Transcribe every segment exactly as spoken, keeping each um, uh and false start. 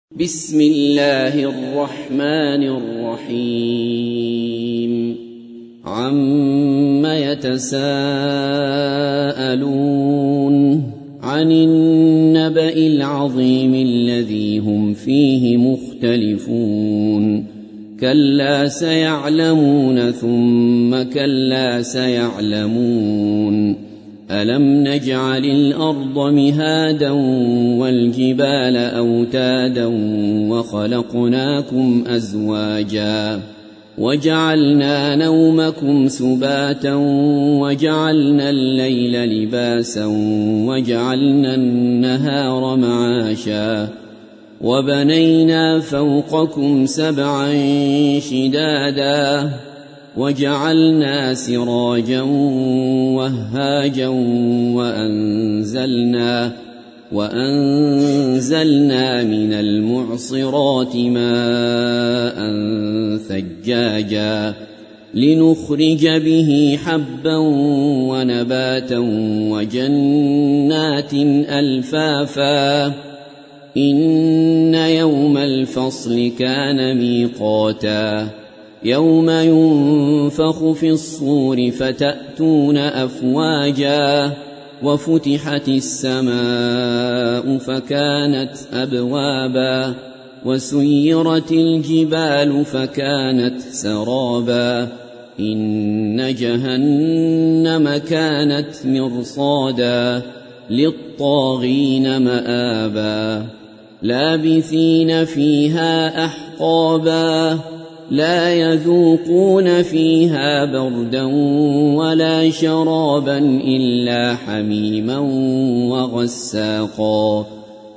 بسم الله الرحمن الرحيم عم يتساءلون عن النبأ العظيم الذي هم فيه مختلفون كلا سيعلمون ثم كلا سيعلمون ألم نجعل الأرض مهادا والجبال أوتادا وخلقناكم أزواجا وجعلنا نومكم سباتا وجعلنا الليل لباسا وجعلنا النهار معاشا وبنينا فوقكم سبعا شدادا وجعلنا سراجا وهاجا وأنزلنا, وأنزلنا من المعصرات ماء ثجاجا لنخرج به حبا ونباتا وجنات ألفافا إن يوم الفصل كان ميقاتا يوم ينفخ في الصور فتأتون أفواجا وفتحت السماء فكانت أبوابا وسيرت الجبال فكانت سرابا إن جهنم كانت مرصادا للطاغين مآبا لابثين فيها أحقابا لا يذوقون فيها بردا ولا شرابا إلا حميما وغساقا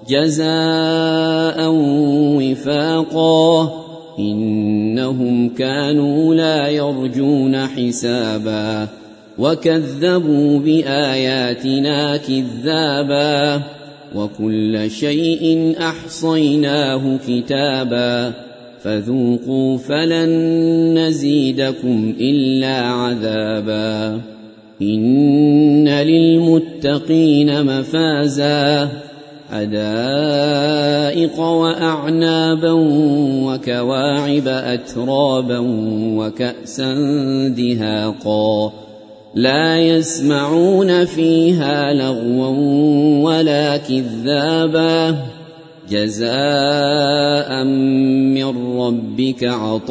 جزاء وفاقا إنهم كانوا لا يرجون حسابا وكذبوا بآياتنا كذابا وكل شيء أحصيناه كتابا فذوقوا فلن نزيدكم إلا عذابا إن للمتقين مفازا حدائق وأعنابا وكواعب أترابا وكأسا دهاقا لا يسمعون فيها لغوا ولا كذابا جزاء من ربك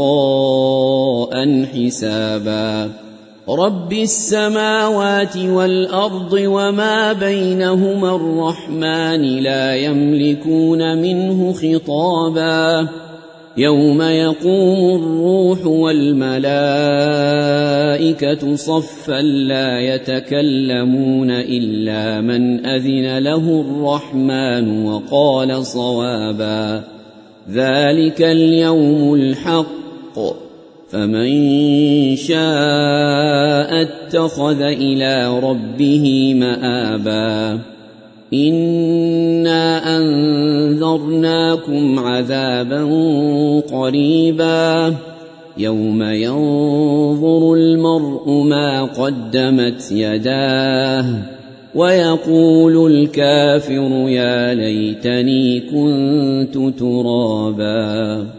عطاء حسابا رب السماوات والأرض وما بينهما الرحمن لا يملكون منه خطابا يوم يقوم الروح والملائكة صفا لا يتكلمون إلا من أذن له الرحمن وقال صوابا ذلك اليوم الحق فمن شاء اتخذ إلى ربه مآبا إنا أنذرناكم عذابا قريبا يوم ينظر المرء ما قدمت يداه ويقول الكافر يا ليتني كنت ترابا.